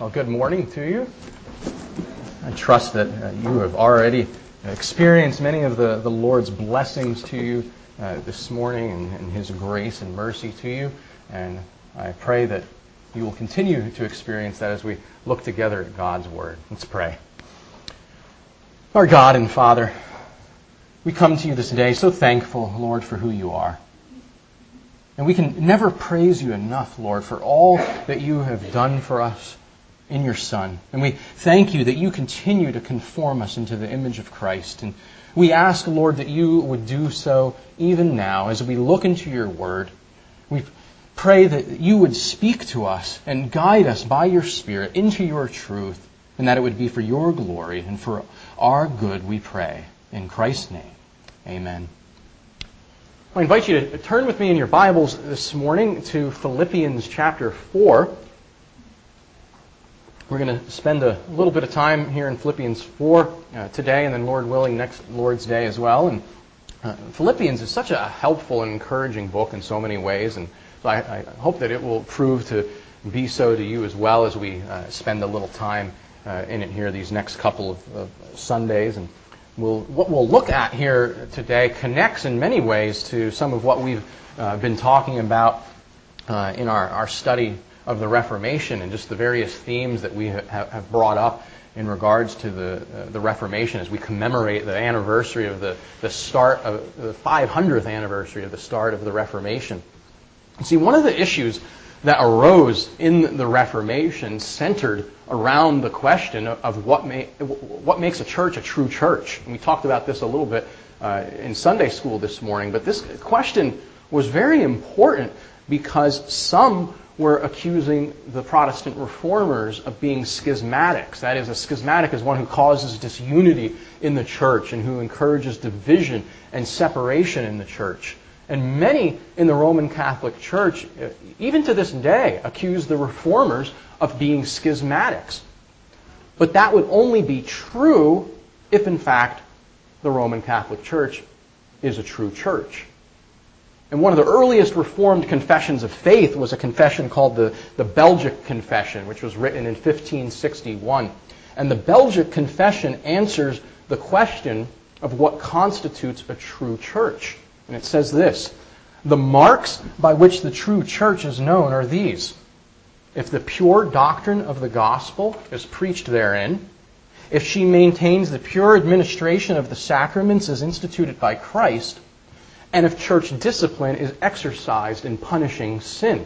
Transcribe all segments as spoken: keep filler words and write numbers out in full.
Well, good morning to you. I trust that uh, you have already experienced many of the, the Lord's blessings to you uh, this morning and, and His grace and mercy to you. And I pray that you will continue to experience that as we look together at God's Word. Let's pray. Our God and Father, we come to you this day so thankful, Lord, for who you are. And we can never praise you enough, Lord, for all that you have done for us in your Son. And we thank you that you continue to conform us into the image of Christ. And we ask, Lord, that you would do so even now as we look into your Word. We pray that you would speak to us and guide us by your Spirit into your truth, and that it would be for your glory and for our good, we pray. In Christ's name, amen. I invite you to turn with me in your Bibles this morning to Philippians chapter four. We're going to spend a little bit of time here in Philippians four uh, today, and then Lord willing, next Lord's Day as well. And uh, Philippians is such a helpful and encouraging book in so many ways, and so I, I hope that it will prove to be so to you as well as we uh, spend a little time uh, in it here these next couple of, of Sundays. And we'll, what we'll look at here today connects in many ways to some of what we've uh, been talking about uh, in our, our study of the Reformation and just the various themes that we ha- have brought up in regards to the uh, the Reformation as we commemorate the anniversary of the, the start of the five hundredth anniversary of the start of the Reformation. You see, one of the issues that arose in the Reformation centered around the question of, of what may, what makes a church a true church. And we talked about this a little bit uh, in Sunday school this morning, but this question was very important because some were accusing the Protestant reformers of being schismatics. That is, a schismatic is one who causes disunity in the church and who encourages division and separation in the church. And many in the Roman Catholic Church, even to this day, accuse the reformers of being schismatics. But that would only be true if, in fact, the Roman Catholic Church is a true church. And one of the earliest Reformed confessions of faith was a confession called the, the Belgic Confession, which was written in fifteen sixty-one. And the Belgic Confession answers the question of what constitutes a true church. And it says this: the marks by which the true church is known are these. If the pure doctrine of the gospel is preached therein, if she maintains the pure administration of the sacraments as instituted by Christ, and if church discipline is exercised in punishing sin.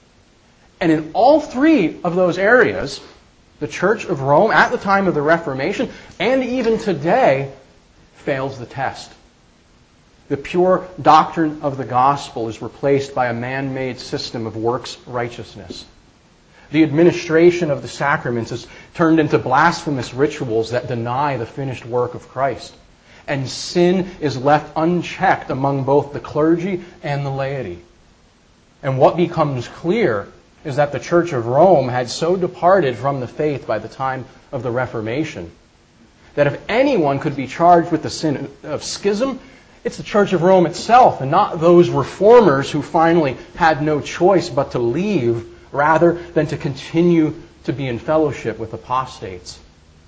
And in all three of those areas, the Church of Rome at the time of the Reformation and even today fails the test. The pure doctrine of the gospel is replaced by a man-made system of works righteousness. The administration of the sacraments is turned into blasphemous rituals that deny the finished work of Christ. And sin is left unchecked among both the clergy and the laity. And what becomes clear is that the Church of Rome had so departed from the faith by the time of the Reformation that if anyone could be charged with the sin of schism, it's the Church of Rome itself and not those reformers who finally had no choice but to leave rather than to continue to be in fellowship with apostates.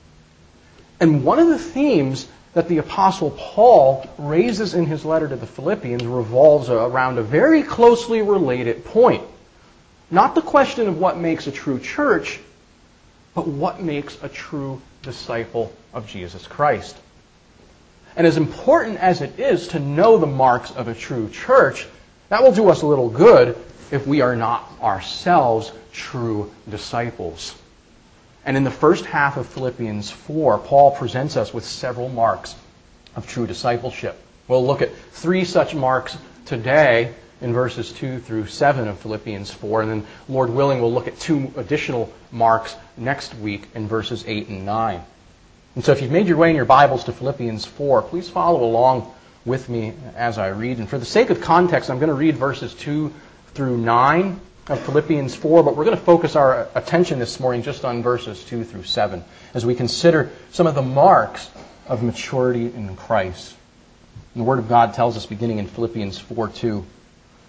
And one of the themes that the Apostle Paul raises in his letter to the Philippians revolves around a very closely related point. Not the question of what makes a true church, but what makes a true disciple of Jesus Christ. And as important as it is to know the marks of a true church, that will do us a little good if we are not ourselves true disciples. And in the first half of Philippians four, Paul presents us with several marks of true discipleship. We'll look at three such marks today in verses two through seven of Philippians four, and then, Lord willing, we'll look at two additional marks next week in verses eight and nine. And so if you've made your way in your Bibles to Philippians four, please follow along with me as I read. And for the sake of context, I'm going to read verses two through nine of Philippians four, but we're going to focus our attention this morning just on verses two through seven as we consider some of the marks of maturity in Christ. And the Word of God tells us, beginning in Philippians four two,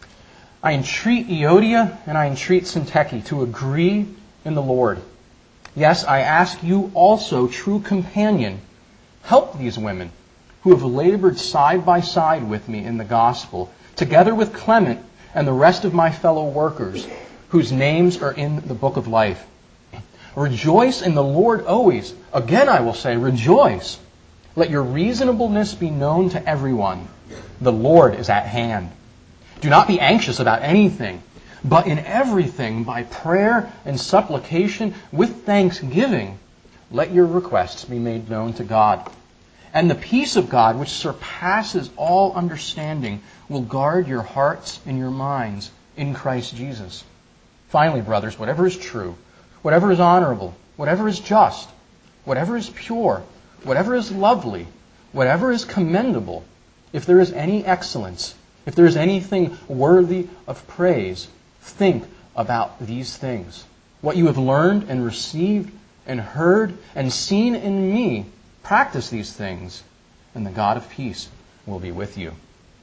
I entreat Euodia and I entreat Syntyche to agree in the Lord. Yes, I ask you also, true companion, help these women who have labored side by side with me in the gospel, together with Clement and the rest of my fellow workers, whose names are in the book of life. Rejoice in the Lord always. Again I will say, rejoice. Let your reasonableness be known to everyone. The Lord is at hand. Do not be anxious about anything, but in everything, by prayer and supplication, with thanksgiving, let your requests be made known to God. And the peace of God, which surpasses all understanding, will guard your hearts and your minds in Christ Jesus. Finally, brothers, whatever is true, whatever is honorable, whatever is just, whatever is pure, whatever is lovely, whatever is commendable, if there is any excellence, if there is anything worthy of praise, think about these things. What you have learned and received and heard and seen in me, practice these things, and the God of peace will be with you.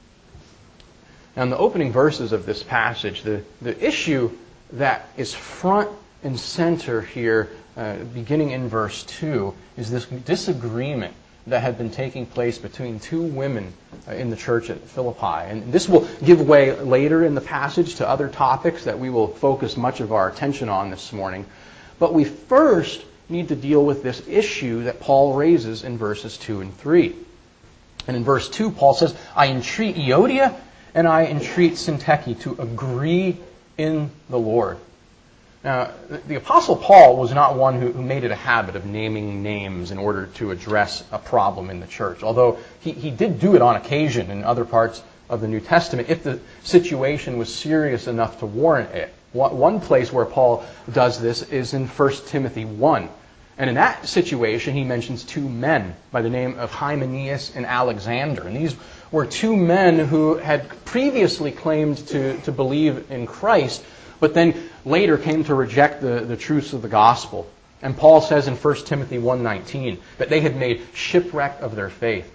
Now, in the opening verses of this passage, the, the issue that is front and center here, uh, beginning in verse two, is this disagreement that had been taking place between two women uh, in the church at Philippi. And this will give way later in the passage to other topics that we will focus much of our attention on this morning. But we first need to deal with this issue that Paul raises in verses two and three. And in verse two, Paul says, I entreat Euodia and I entreat Syntyche to agree in the Lord. Now, the Apostle Paul was not one who, who made it a habit of naming names in order to address a problem in the church, although he, he did do it on occasion in other parts of the New Testament if the situation was serious enough to warrant it. One place where Paul does this is in First Timothy one. And in that situation, he mentions two men by the name of Hymenaeus and Alexander. And these were two men who had previously claimed to, to believe in Christ, but then later came to reject the, the truths of the gospel. And Paul says in First Timothy one nineteen that they had made shipwreck of their faith.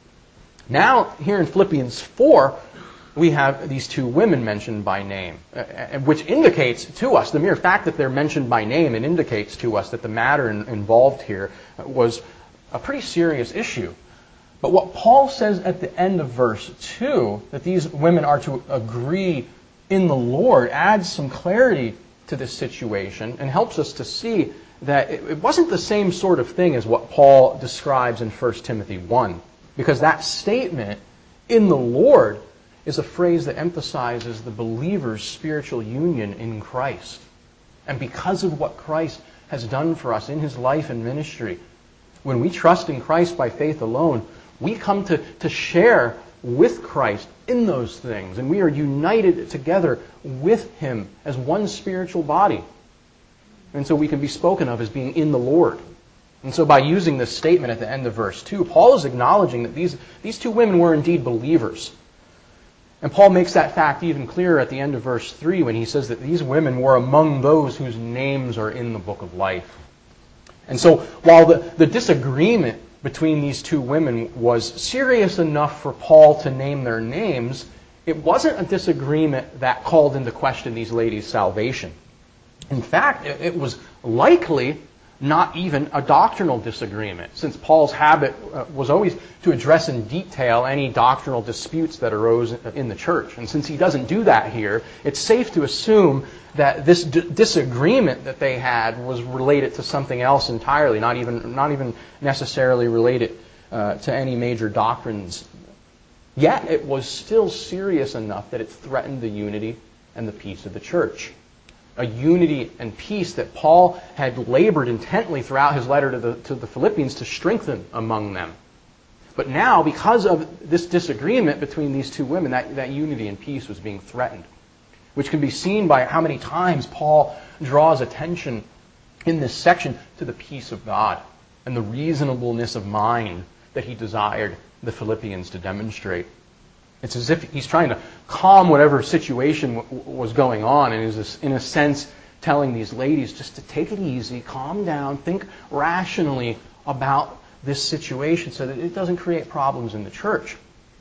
Now, here in Philippians four, we have these two women mentioned by name, which indicates to us, the mere fact that they're mentioned by name, it indicates to us that the matter involved here was a pretty serious issue. But what Paul says at the end of verse two, that these women are to agree in the Lord, adds some clarity to this situation and helps us to see that it wasn't the same sort of thing as what Paul describes in First Timothy one. Because that statement, in the Lord, is a phrase that emphasizes the believer's spiritual union in Christ. And because of what Christ has done for us in His life and ministry, when we trust in Christ by faith alone, we come to, to share with Christ in those things. And we are united together with Him as one spiritual body. And so we can be spoken of as being in the Lord. And so by using this statement at the end of verse two, Paul is acknowledging that these, these two women were indeed believers. And Paul makes that fact even clearer at the end of verse three when he says that these women were among those whose names are in the book of life. And so while the, the disagreement between these two women was serious enough for Paul to name their names, it wasn't a disagreement that called into question these ladies' salvation. In fact, it, it was likely not even a doctrinal disagreement, since Paul's habit uh, was always to address in detail any doctrinal disputes that arose in the church. And since he doesn't do that here, it's safe to assume that this d- disagreement that they had was related to something else entirely, not even not even necessarily related uh, to any major doctrines. Yet it was still serious enough that it threatened the unity and the peace of the church. A unity and peace that Paul had labored intently throughout his letter to the, to the Philippians to strengthen among them. But now, because of this disagreement between these two women, that, that unity and peace was being threatened. Which can be seen by how many times Paul draws attention in this section to the peace of God and the reasonableness of mind that he desired the Philippians to demonstrate. It's as if he's trying to calm whatever situation w- was going on and is, in a sense, telling these ladies just to take it easy, calm down, think rationally about this situation so that it doesn't create problems in the church.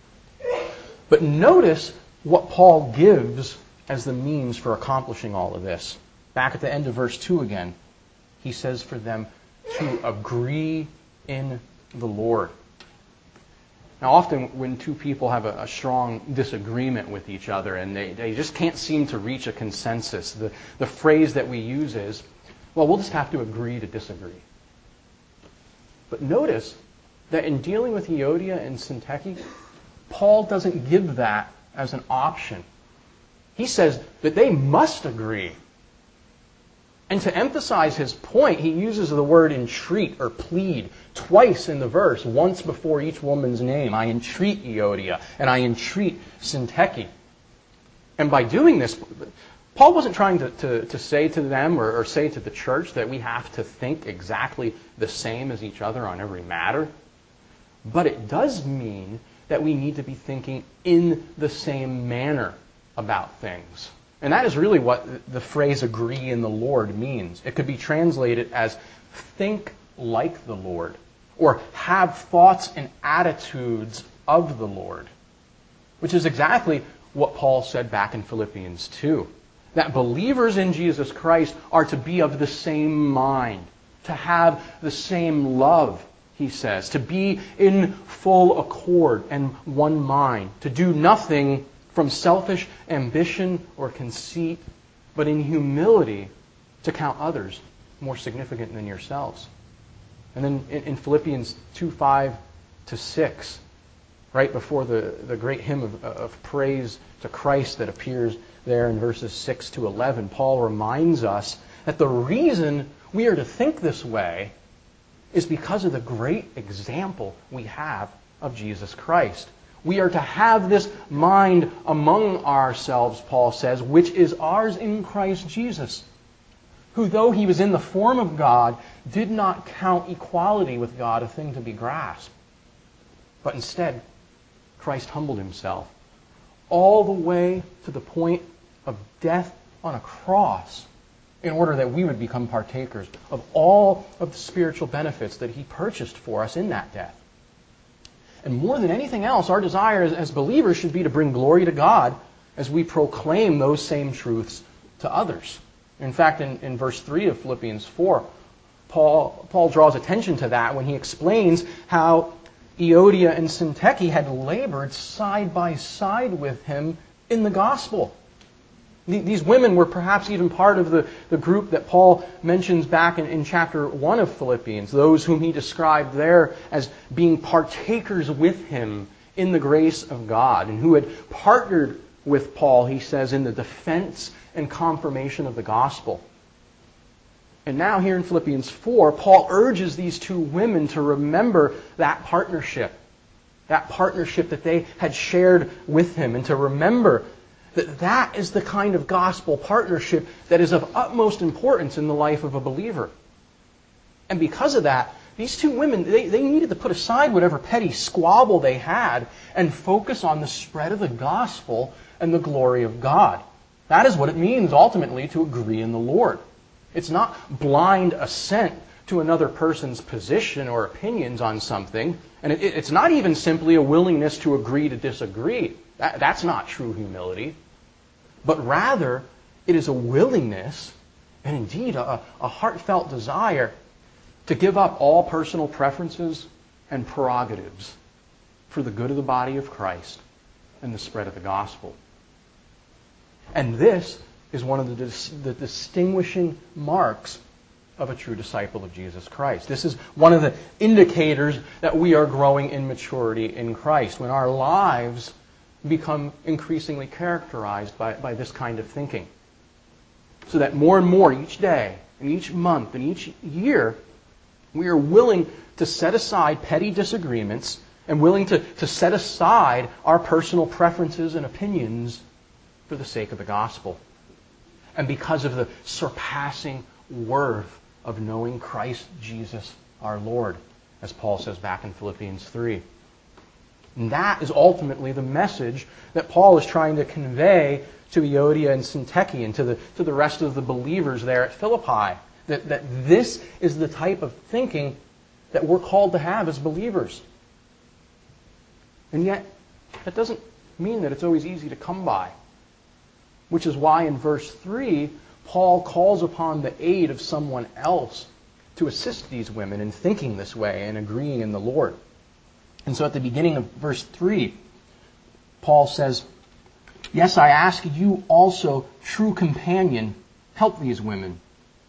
But notice what Paul gives as the means for accomplishing all of this. Back at the end of verse two again. He says for them to agree in the Lord. Now, often when two people have a, a strong disagreement with each other and they, they just can't seem to reach a consensus, the, the phrase that we use is, well, we'll just have to agree to disagree. But notice that in dealing with Euodia and Syntyche, Paul doesn't give that as an option. He says that they must agree. And to emphasize his point, he uses the word entreat or plead twice in the verse, once before each woman's name. I entreat Euodia and I entreat Syntyche. And by doing this, Paul wasn't trying to, to, to say to them or, or say to the church that we have to think exactly the same as each other on every matter. But it does mean that we need to be thinking in the same manner about things. And that is really what the phrase agree in the Lord means. It could be translated as think like the Lord, or have thoughts and attitudes of the Lord, which is exactly what Paul said back in Philippians two. That believers in Jesus Christ are to be of the same mind, to have the same love, he says, to be in full accord and one mind, to do nothing from selfish ambition or conceit, but in humility to count others more significant than yourselves. And then in, in Philippians two, five to six, right before the, the great hymn of, of praise to Christ that appears there in verses six to eleven, Paul reminds us that the reason we are to think this way is because of the great example we have of Jesus Christ. We are to have this mind among ourselves, Paul says, which is ours in Christ Jesus, who, though he was in the form of God, did not count equality with God a thing to be grasped. But instead, Christ humbled himself all the way to the point of death on a cross in order that we would become partakers of all of the spiritual benefits that he purchased for us in that death. And more than anything else, our desire as, as believers should be to bring glory to God as we proclaim those same truths to others. In fact, in, in verse three of Philippians four, Paul, Paul draws attention to that when he explains how Euodia and Syntyche had labored side by side with him in the gospel. These women were perhaps even part of the, the group that Paul mentions back in, in chapter one of Philippians, those whom he described there as being partakers with him in the grace of God, and who had partnered with Paul, he says, in the defense and confirmation of the gospel. And now here in Philippians four, Paul urges these two women to remember that partnership, that partnership that they had shared with him, and to remember that that is the kind of gospel partnership that is of utmost importance in the life of a believer. And because of that, these two women, they, they needed to put aside whatever petty squabble they had and focus on the spread of the gospel and the glory of God. That is what it means ultimately to agree in the Lord. It's not blind assent to another person's position or opinions on something. And it, it's not even simply a willingness to agree to disagree. That, that's not true humility. But rather, it is a willingness, and indeed a, a heartfelt desire, to give up all personal preferences and prerogatives for the good of the body of Christ and the spread of the gospel. And this is one of the, dis- the distinguishing marks of a true disciple of Jesus Christ. This is one of the indicators that we are growing in maturity in Christ, when our lives become increasingly characterized by, by this kind of thinking. So that more and more each day, and each month, and each year, we are willing to set aside petty disagreements and willing to, to set aside our personal preferences and opinions for the sake of the gospel. And because of the surpassing worth of knowing Christ Jesus our Lord, as Paul says back in Philippians three. And that is ultimately the message that Paul is trying to convey to Euodia and Syntyche and to the, to the rest of the believers there at Philippi. That, that this is the type of thinking that we're called to have as believers. And yet, that doesn't mean that it's always easy to come by. Which is why in verse three, Paul calls upon the aid of someone else to assist these women in thinking this way and agreeing in the Lord. And so at the beginning of verse three, Paul says, "Yes, I ask you also, true companion, help these women."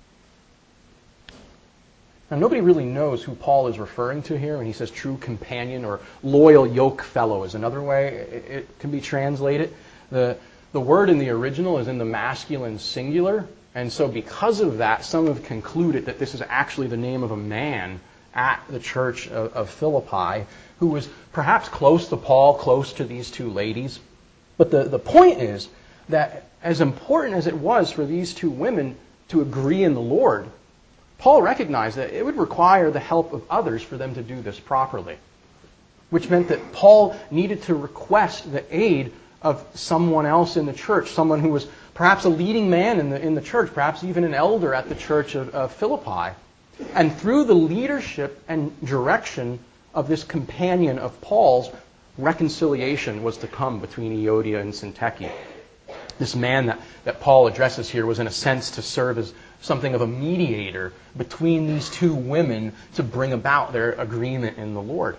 Now, nobody really knows who Paul is referring to here when he says true companion, or loyal yoke fellow is another way it, it can be translated. The, the word in the original is in the masculine singular, and so because of that, some have concluded that this is actually the name of a man at the church of, of Philippi who was perhaps close to Paul, close to these two ladies. But the, the point is that as important as it was for these two women to agree in the Lord, Paul recognized that it would require the help of others for them to do this properly, which meant that Paul needed to request the aid of someone else in the church, someone who was perhaps a leading man in the, in the church, perhaps even an elder at the church of, of Philippi. And through the leadership and direction of this companion of Paul's, reconciliation was to come between Euodia and Syntyche. This man that, that Paul addresses here was in a sense to serve as something of a mediator between these two women to bring about their agreement in the Lord.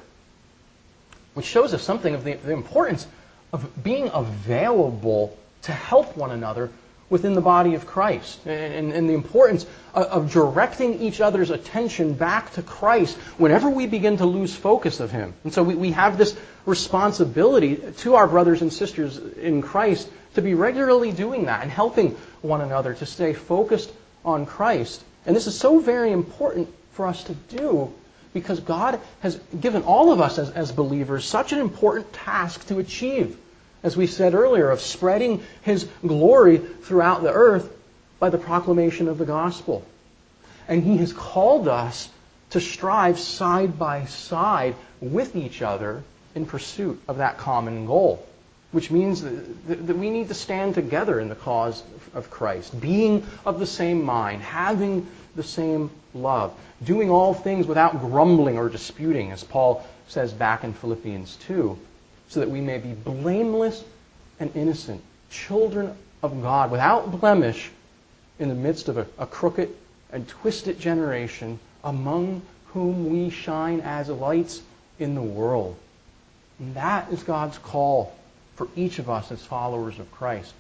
Which shows us something of the, the importance of being available to help one another within the body of Christ. And, and, and the importance of, of directing each other's attention back to Christ whenever we begin to lose focus of Him. And so we, we have this responsibility to our brothers and sisters in Christ to be regularly doing that and helping one another to stay focused on Christ. And this is so very important for us to do because God has given all of us as, as believers such an important task to achieve, as we said earlier, of spreading His glory throughout the earth by the proclamation of the gospel. And He has called us to strive side by side with each other in pursuit of that common goal, which means that, that we need to stand together in the cause of Christ, being of the same mind, having the same love, doing all things without grumbling or disputing, as Paul says back in Philippians two, so that we may be blameless and innocent, children of God, without blemish, in the midst of a, a crooked and twisted generation, among whom we shine as lights in the world. And that is God's call for each of us as followers of Christ.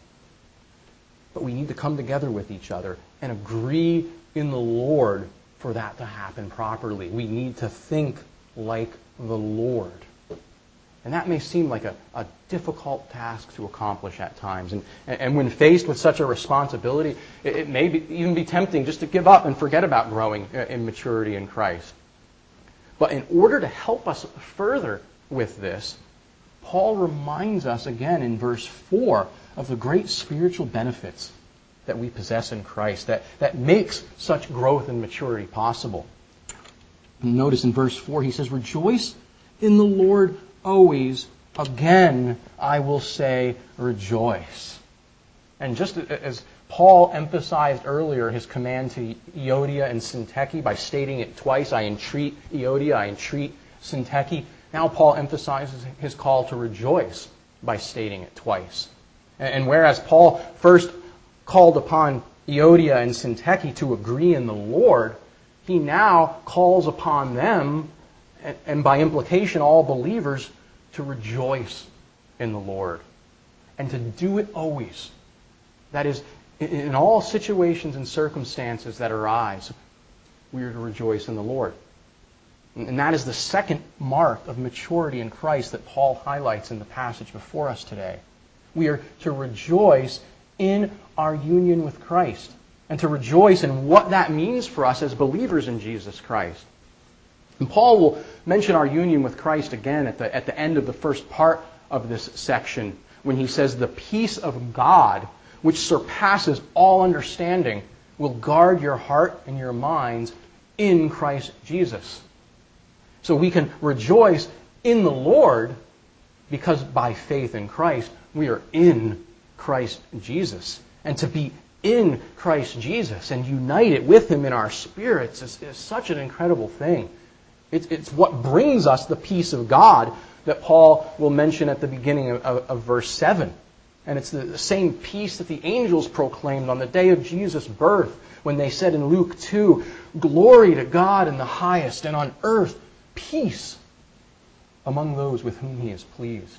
But we need to come together with each other and agree in the Lord for that to happen properly. We need to think like the Lord. And that may seem like a, a difficult task to accomplish at times. And, and when faced with such a responsibility, it, it may be, even be tempting just to give up and forget about growing in maturity in Christ. But in order to help us further with this, Paul reminds us again in verse four of the great spiritual benefits that we possess in Christ that, that makes such growth and maturity possible. Notice in verse four he says, "Rejoice in the Lord always. Again, I will say rejoice." And just as Paul emphasized earlier his command to Euodia and Syntyche by stating it twice, I entreat Euodia, I entreat Syntyche. Now Paul emphasizes his call to rejoice by stating it twice. And whereas Paul first called upon Euodia and Syntyche to agree in the Lord, he now calls upon them, and by implication all believers, to rejoice in the Lord. And to do it always. That is, in all situations and circumstances that arise, we are to rejoice in the Lord. And that is the second mark of maturity in Christ that Paul highlights in the passage before us today. We are to rejoice in our union with Christ and to rejoice in what that means for us as believers in Jesus Christ. And Paul will mention our union with Christ again at the, at the end of the first part of this section when he says, "The peace of God, which surpasses all understanding, will guard your heart and your minds in Christ Jesus." So we can rejoice in the Lord because by faith in Christ, we are in Christ Jesus. And to be in Christ Jesus and united with Him in our spirits is, is such an incredible thing. It's, it's what brings us the peace of God that Paul will mention at the beginning of, of, of verse seven. And it's the same peace that the angels proclaimed on the day of Jesus' birth when they said in Luke two, "Glory to God in the highest, and on earth peace among those with whom He is pleased."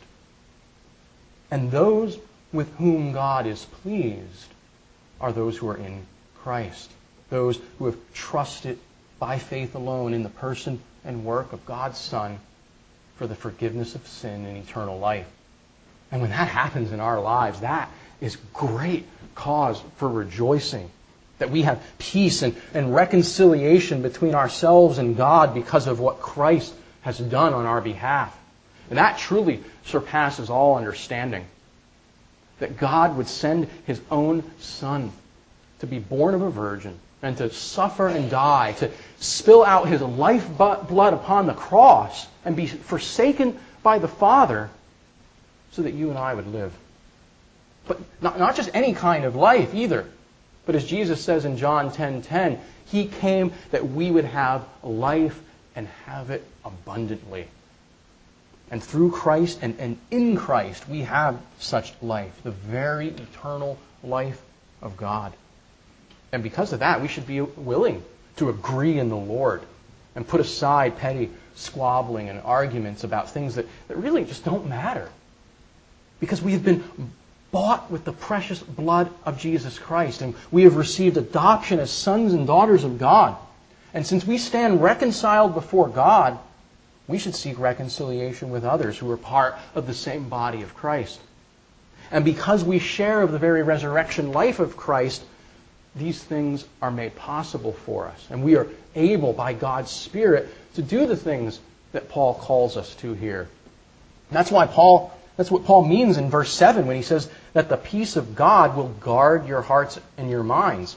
And those with whom God is pleased are those who are in Christ, those who have trusted by faith alone in the person and work of God's Son for the forgiveness of sin and eternal life. And when that happens in our lives, that is great cause for rejoicing. That we have peace and, and reconciliation between ourselves and God because of what Christ has done on our behalf. And that truly surpasses all understanding. That God would send His own Son to be born of a virgin and to suffer and die, to spill out His life blood upon the cross and be forsaken by the Father so that you and I would live. But not, not just any kind of life either. But as Jesus says in John ten ten, He came that we would have life and have it abundantly. And through Christ and, and in Christ, we have such life, the very eternal life of God. And because of that, we should be willing to agree in the Lord and put aside petty squabbling and arguments about things that, that really just don't matter. Because we have been bought with the precious blood of Jesus Christ, and we have received adoption as sons and daughters of God. And since we stand reconciled before God, we should seek reconciliation with others who are part of the same body of Christ. And because we share of the very resurrection life of Christ, these things are made possible for us. And we are able, by God's Spirit, to do the things that Paul calls us to here. And that's why Paul, that's what Paul means in verse seven when he says that the peace of God will guard your hearts and your minds.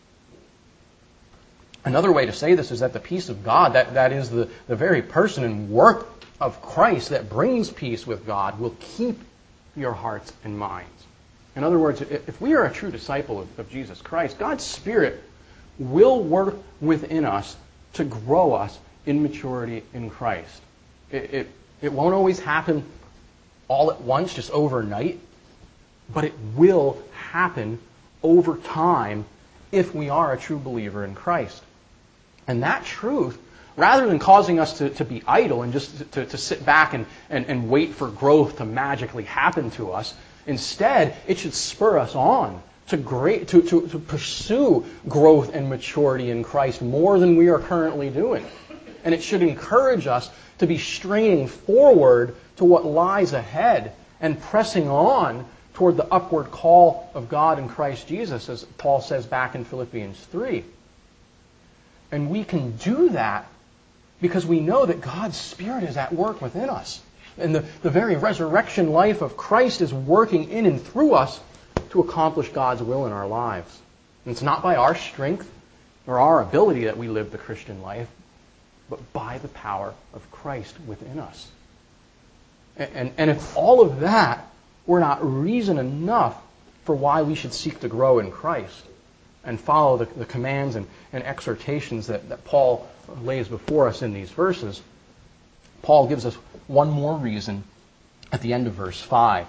Another way to say this is that the peace of God, that, that is the, the very person and work of Christ that brings peace with God, will keep your hearts and minds. In other words, if we are a true disciple of, of Jesus Christ, God's Spirit will work within us to grow us in maturity in Christ. It, it, it won't always happen all at once, just overnight, but it will happen over time if we are a true believer in Christ. And that truth, rather than causing us to, to be idle and just to, to sit back and, and, and wait for growth to magically happen to us, instead, it should spur us on to, great, to, to, to pursue growth and maturity in Christ more than we are currently doing. And it should encourage us to be straining forward to what lies ahead and pressing on toward the upward call of God in Christ Jesus, as Paul says back in Philippians three. And we can do that because we know that God's Spirit is at work within us. And the, the very resurrection life of Christ is working in and through us to accomplish God's will in our lives. And it's not by our strength or our ability that we live the Christian life, but by the power of Christ within us. And, and, and if all of that were not reason enough for why we should seek to grow in Christ and follow the, the commands and, and exhortations that, that Paul lays before us in these verses, Paul gives us one more reason at the end of verse five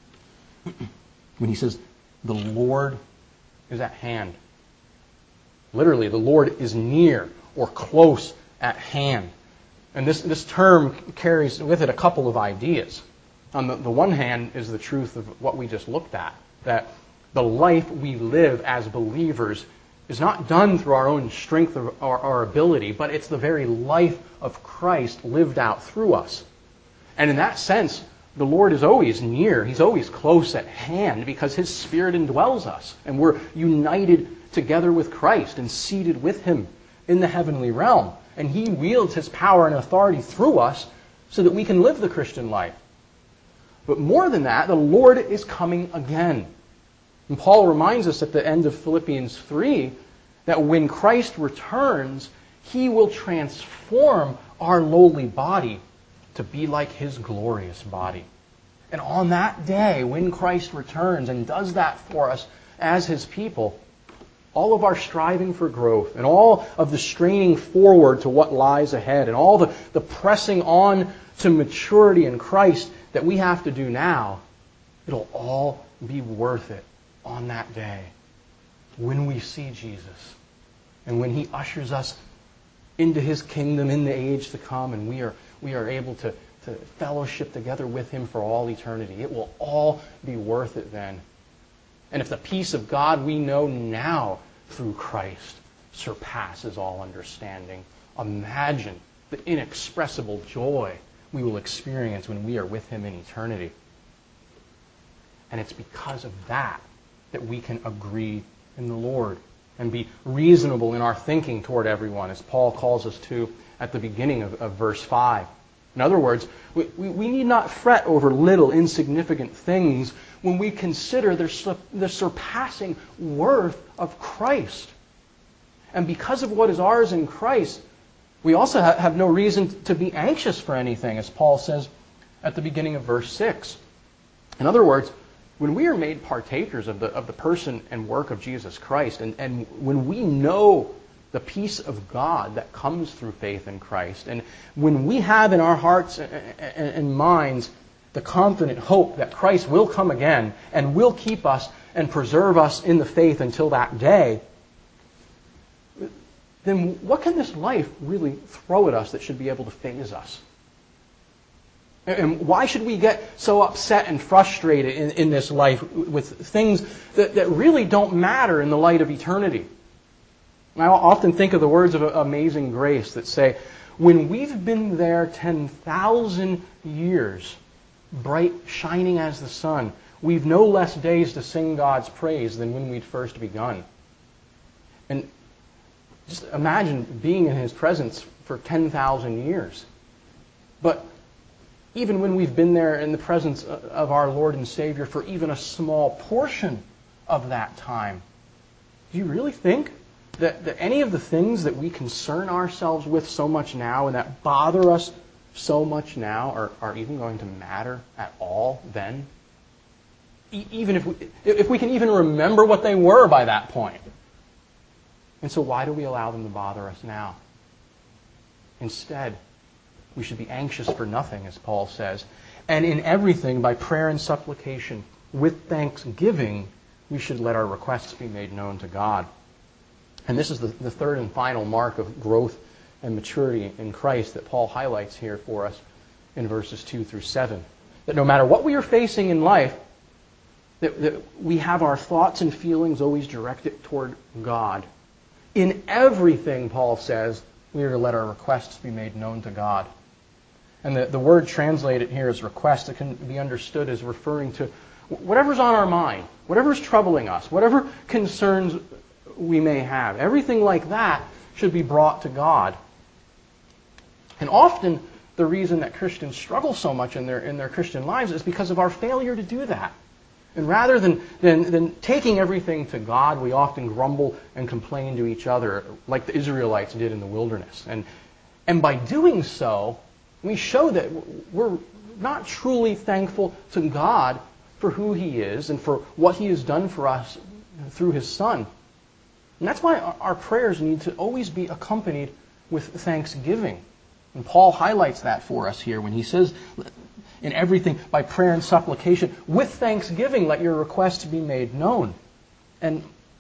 when he says, the Lord is at hand. Literally, the Lord is near or close at hand. And this, this term carries with it a couple of ideas. On the, the one hand is the truth of what we just looked at, that the life we live as believers is not done through our own strength or our, our ability, but it's the very life of Christ lived out through us. And in that sense, the Lord is always near. He's always close at hand because His Spirit indwells us. And we're united together with Christ and seated with Him in the heavenly realm. And He wields His power and authority through us so that we can live the Christian life. But more than that, the Lord is coming again. And Paul reminds us at the end of Philippians three that when Christ returns, He will transform our lowly body to be like His glorious body. And on that day, when Christ returns and does that for us as His people, all of our striving for growth and all of the straining forward to what lies ahead and all the, the pressing on to maturity in Christ that we have to do now, it'll all be worth it on that day when we see Jesus and when He ushers us into His kingdom in the age to come, and we are we are able to, to fellowship together with Him for all eternity. It will all be worth it then. And if the peace of God we know now through Christ surpasses all understanding, imagine the inexpressible joy we will experience when we are with Him in eternity. And it's because of that that we can agree in the Lord and be reasonable in our thinking toward everyone, as Paul calls us to at the beginning of, of verse five. In other words, we, we, we need not fret over little, insignificant things when we consider the, the surpassing worth of Christ. And because of what is ours in Christ, we also ha- have no reason to be anxious for anything, as Paul says at the beginning of verse six. In other words, when we are made partakers of the of the person and work of Jesus Christ, and, and when we know the peace of God that comes through faith in Christ, and when we have in our hearts and, and, and minds the confident hope that Christ will come again and will keep us and preserve us in the faith until that day, then what can this life really throw at us that should be able to faze us? And why should we get so upset and frustrated in, in this life with things that, that really don't matter in the light of eternity? And I often think of the words of Amazing Grace that say, when we've been there ten thousand years, bright, shining as the sun, we've no less days to sing God's praise than when we'd first begun. And just imagine being in His presence for ten thousand years. But even when we've been there in the presence of our Lord and Savior for even a small portion of that time, do you really think that, that any of the things that we concern ourselves with so much now and that bother us so much now are, are even going to matter at all then? E- even if we, if we can even remember what they were by that point. And so why do we allow them to bother us now? Instead, we should be anxious for nothing, as Paul says. And in everything, by prayer and supplication, with thanksgiving, we should let our requests be made known to God. And this is the, the third and final mark of growth and maturity in Christ that Paul highlights here for us in verses two through seven. That no matter what we are facing in life, that, that we have our thoughts and feelings always directed toward God. In everything, Paul says, we are to let our requests be made known to God. And the, the word translated here as request, it can be understood as referring to whatever's on our mind, whatever's troubling us, whatever concerns we may have. Everything like that should be brought to God. And often the reason that Christians struggle so much in their in their Christian lives is because of our failure to do that. And rather than, than, than taking everything to God, we often grumble and complain to each other like the Israelites did in the wilderness. And, and by doing so, we show that we're not truly thankful to God for who He is and for what He has done for us through His Son. And that's why our prayers need to always be accompanied with thanksgiving. And Paul highlights that for us here when he says, in everything, by prayer and supplication, with thanksgiving, let your requests be made known. And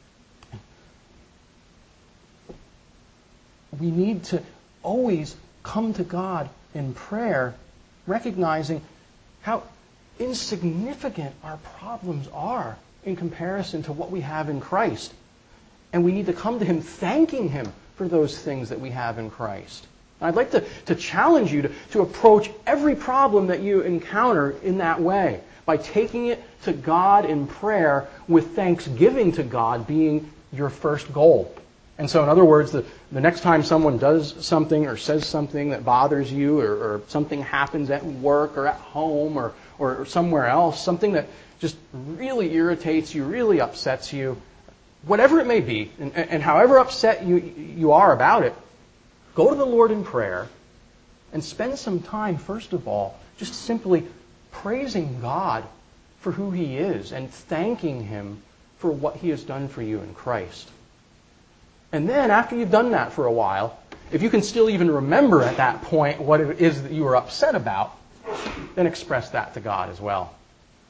we need to always come to God in prayer, recognizing how insignificant our problems are in comparison to what we have in Christ. And we need to come to Him thanking Him for those things that we have in Christ. I'd like to, to challenge you to, to approach every problem that you encounter in that way, by taking it to God in prayer with thanksgiving to God being your first goal. And so, in other words, the, the next time someone does something or says something that bothers you, or, or something happens at work or at home or, or somewhere else, something that just really irritates you, really upsets you, whatever it may be, and, and however upset you, you are about it, go to the Lord in prayer and spend some time, first of all, just simply praising God for who He is and thanking Him for what He has done for you in Christ. And then, after you've done that for a while, if you can still even remember at that point what it is that you were upset about, then express that to God as well.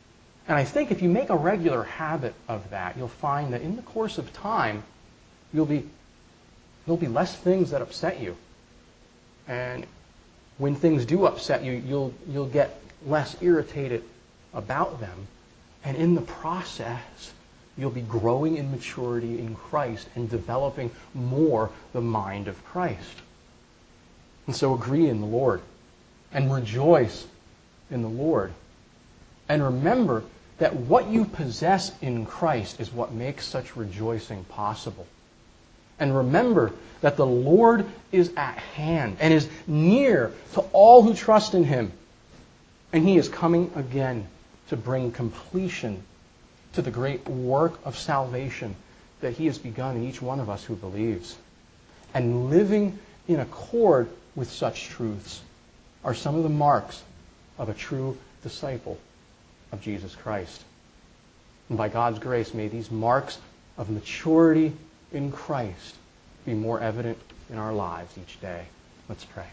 And I think if you make a regular habit of that, you'll find that in the course of time, you'll be there'll be less things that upset you. And when things do upset you, you'll you'll get less irritated about them. And in the process, you'll be growing in maturity in Christ and developing more the mind of Christ. And so agree in the Lord and rejoice in the Lord. And remember that what you possess in Christ is what makes such rejoicing possible. And remember that the Lord is at hand and is near to all who trust in Him. And He is coming again to bring completion to the great work of salvation that He has begun in each one of us who believes. And living in accord with such truths are some of the marks of a true disciple of Jesus Christ. And by God's grace, may these marks of maturity in Christ be more evident in our lives each day. Let's pray.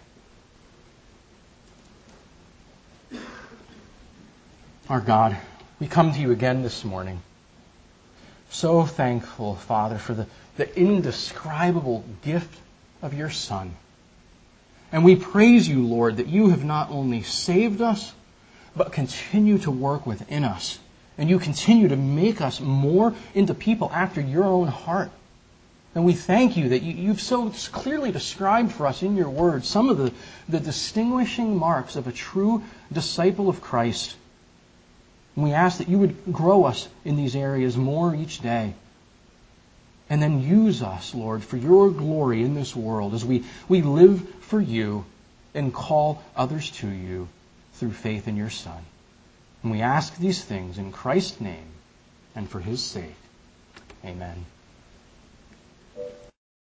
Our God, we come to you again this morning. So thankful, Father, for the, the indescribable gift of your Son. And we praise you, Lord, that you have not only saved us, but continue to work within us. And you continue to make us more into people after your own heart. And we thank you that you, you've so clearly described for us in your word some of the, the distinguishing marks of a true disciple of Christ. And we ask that you would grow us in these areas more each day. And then use us, Lord, for your glory in this world as we, we live for you and call others to you through faith in your Son. And we ask these things in Christ's name and for His sake. Amen.